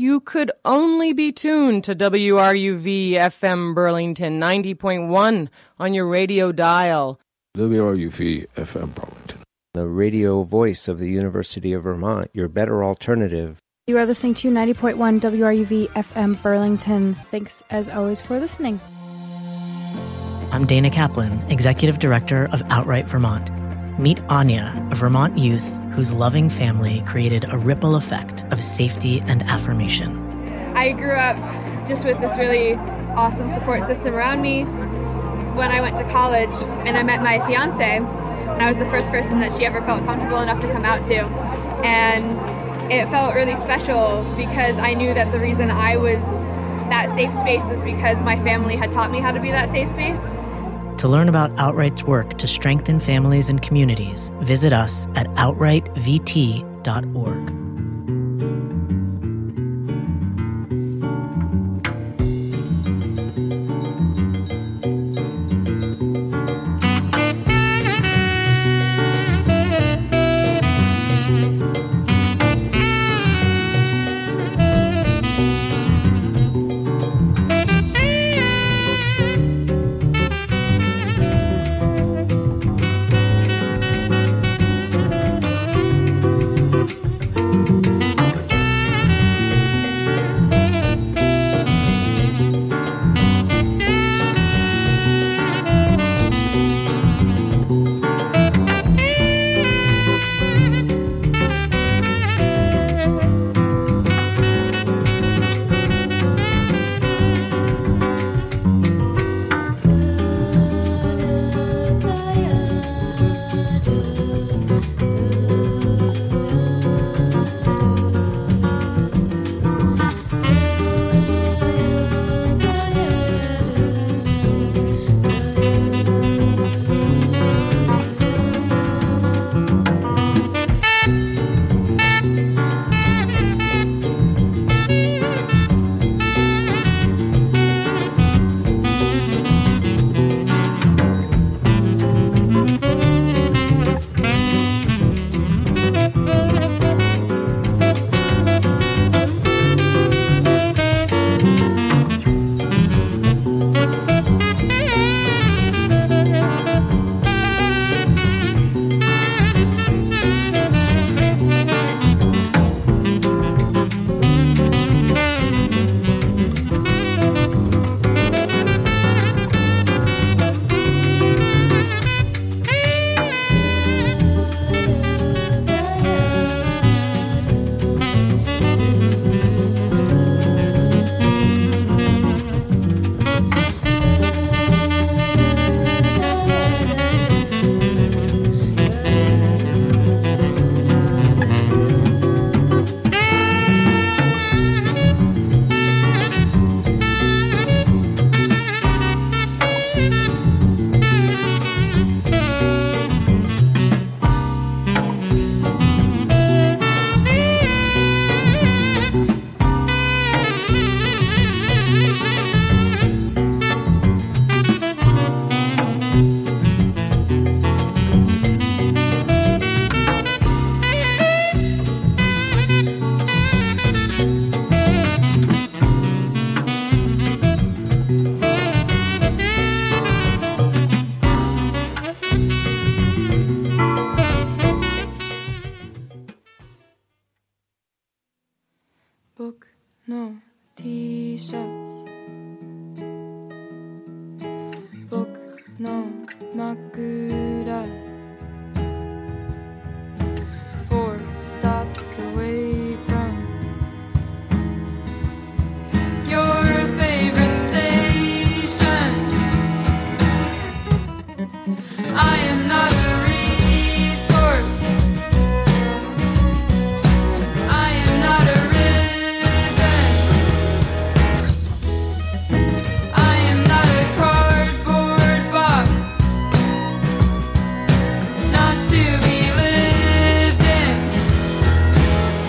you could only be tuned to WRUV FM Burlington 90.1 on your radio dial. WRUV FM Burlington. The radio voice of the University of Vermont, your better alternative. You are listening to 90.1 WRUV FM Burlington. Thanks, as always, for listening. I'm Dana Kaplan, Executive Director of Outright Vermont. Meet Anya, a Vermont youth whose loving family created a ripple effect of safety and affirmation. I grew up just with this really awesome support system around me. When I went to college and I met my fiance, I was the first person that she ever felt comfortable enough to come out to. And it felt really special because I knew that the reason I was that safe space was because my family had taught me how to be that safe space. To learn about Outright's work to strengthen families and communities, visit us at outrightvt.org. Book no T-shirts. Book no Makura. 4 stops away from your favorite station. I am not a resource. I am not a ribbon. I am not a cardboard box, not to be lived in.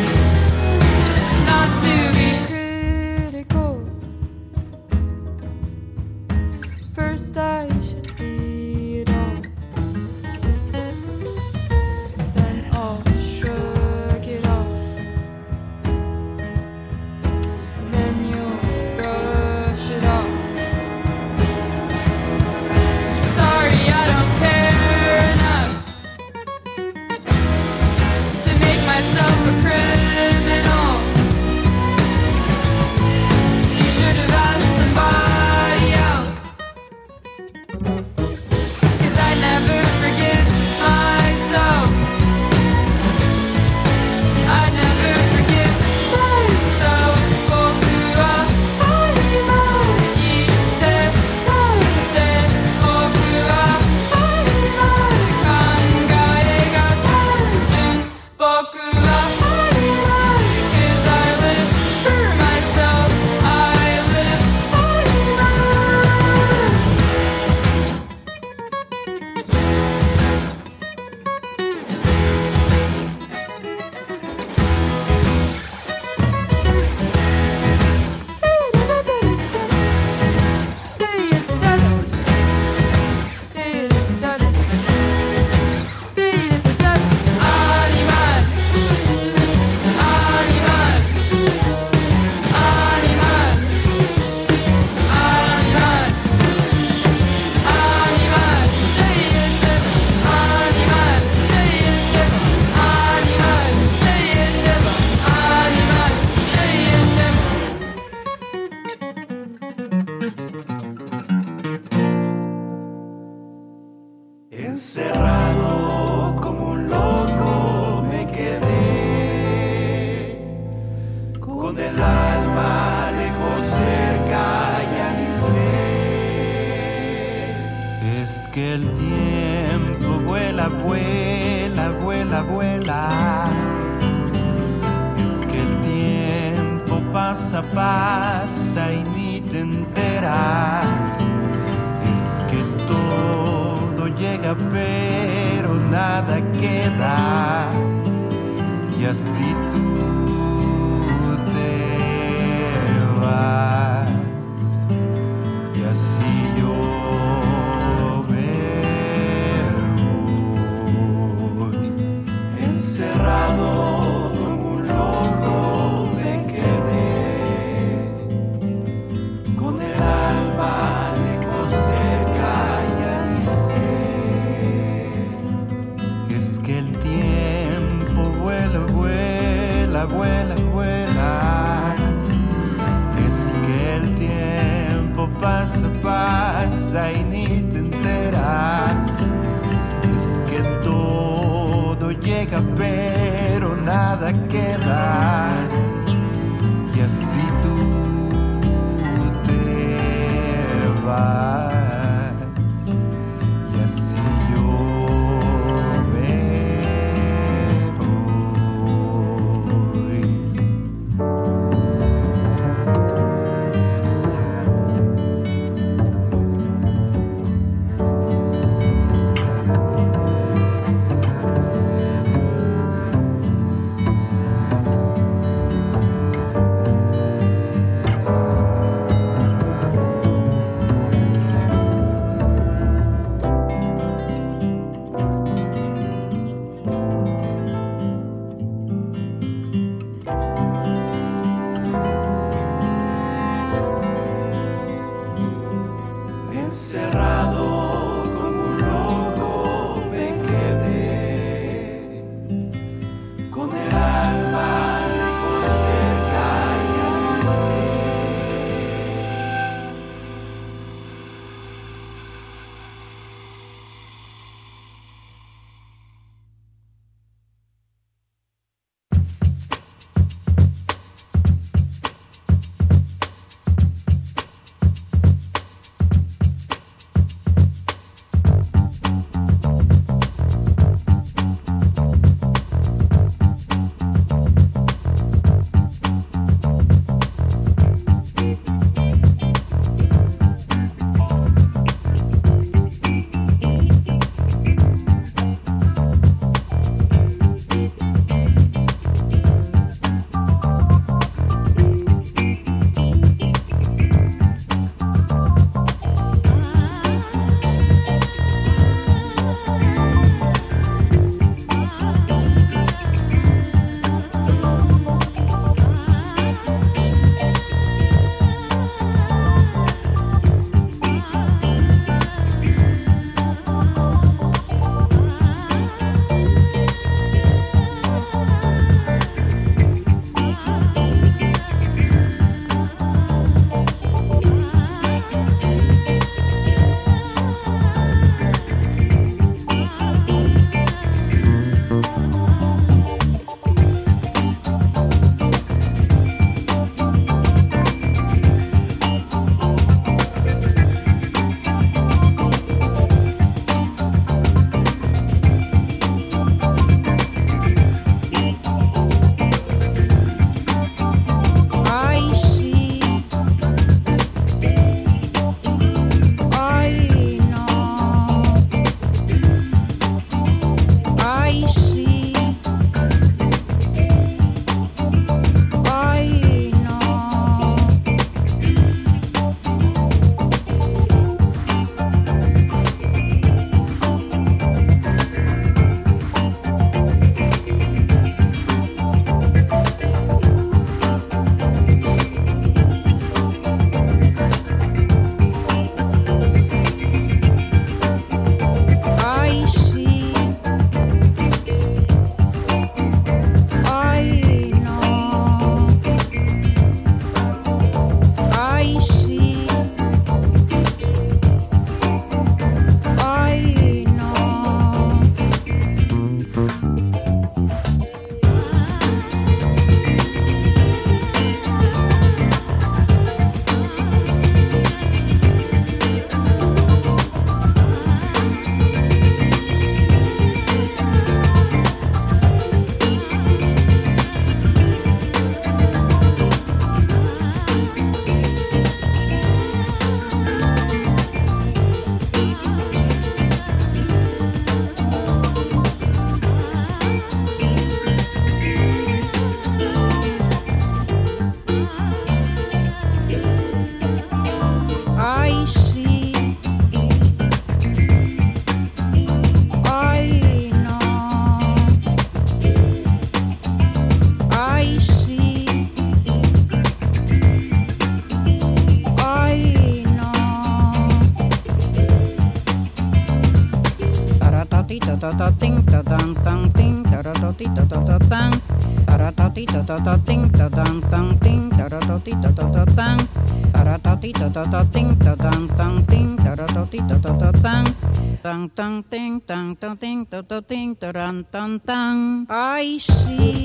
Encerrado como un loco me quedé, con el alma lejos, cerca, ya ni sé. Es que el tiempo vuela, vuela, vuela, vuela. Es que el tiempo pasa, pasa y ni te enteras. Es que todo llega pero nada queda. Y así tú te vas. Y así yo me voy. Encerrado como un loco me quedé, con el alma lejos, cerca, ya ni sé. Es que el tiempo vuela, vuela, vuela, vuela. Es que el tiempo pasa, pasa y ni te enteras. Es que todo llega pero nada queda. Y así tú te vas. Y así yo me voy. ta ting ta dang tang ting ta ra ta ti ta tang ta ra ta ti ta ting ta dang tang ting ta ra ta ti ta tang ta ra ta ti ta ting ta dang tang ting ta ra ta ti ta tang tang ting tang tang ting ta ting ta ran tang tang. I see.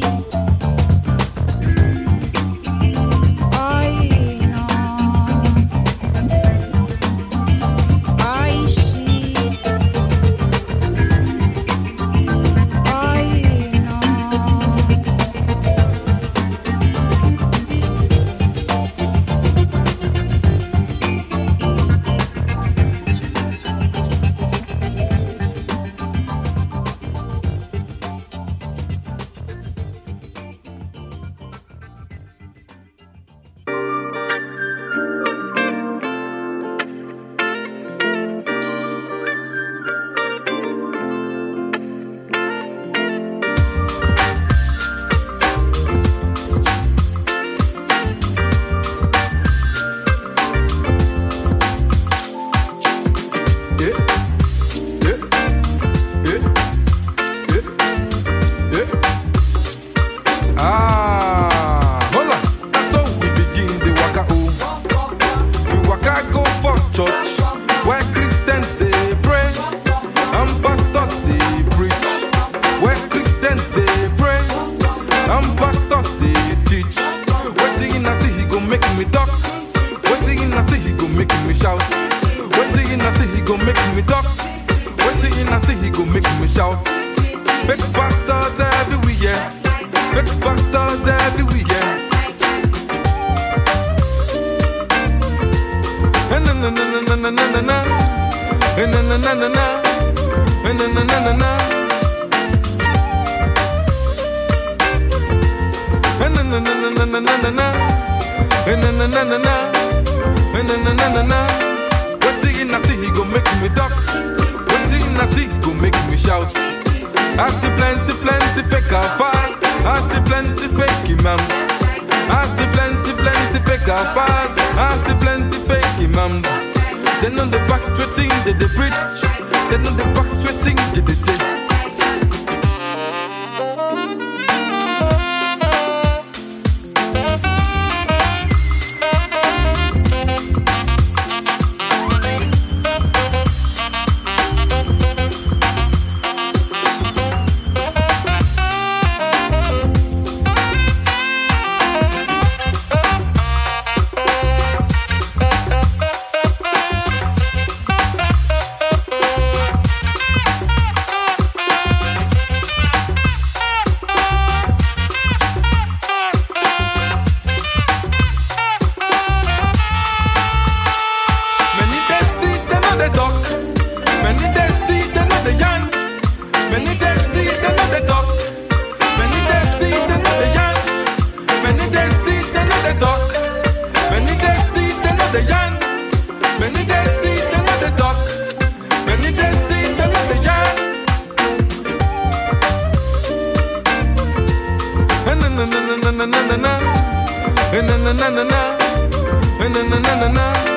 na na na na na na na na na na na na na na